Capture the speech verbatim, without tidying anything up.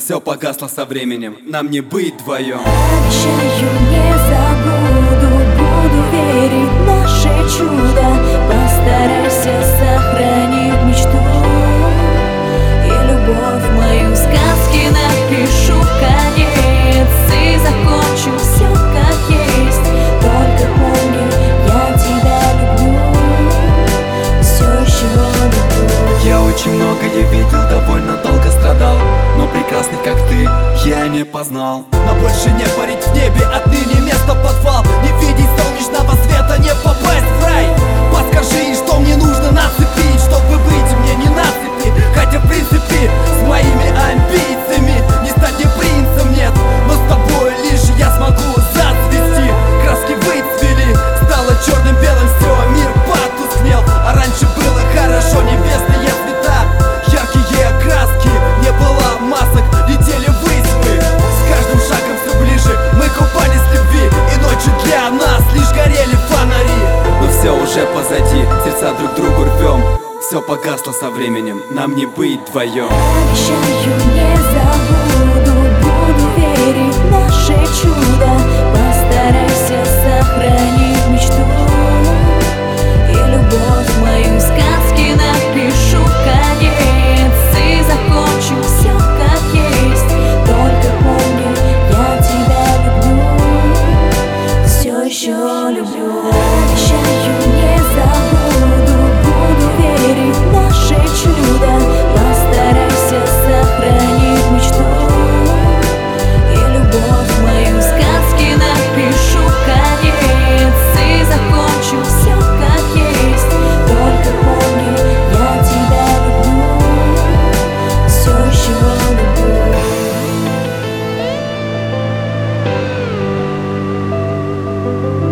все погасло со временем, нам не быть вдвоем. Обещаю, не забуду, буду верить в наше чудо. Постарайся сохранить мечту и любовь мою. Сказки напишу конец и закончу все как есть. Только помни, я тебя люблю, все еще люблю. Я очень многое видел, довольно долго страдал, но прекрасных, как ты, я не познал. Но больше не парить в небе, отныне место подвал. Не видеть солнечного света, не попасть в рай. Подскажи, что мне нужно нацепить, чтобы быть мне не на цепи. Хотя в принципе с моими амбициями не стать мне принцем, нет. Но с тобой лишь я смогу зацвести. Краски выцвели, стало черным белым все, мир потускнел. А раньше было хорошо, небесные цвета, яркие краски, не было масок, летели ввысь мы. С каждым шагом все ближе, мы купались в любви, и ночью для нас лишь горели фонари. Но все уже позади, сердца друг другу рвем, все погасло со временем, нам не быть вдвоем. Обещаю, не забуду, буду верить в наше чудо. Постарайся сохранить мечту и любовь мою. Сказки напишу конец и закончу все как есть. Только помни, я тебя люблю, все еще люблю. Обещаю, не забуду, буду верить в наше чудо. Постарайся сохранить мечту и любовь мою. Сказки напишу конец и закончу все как есть. Только помни, я тебя люблю, все еще люблю. Thank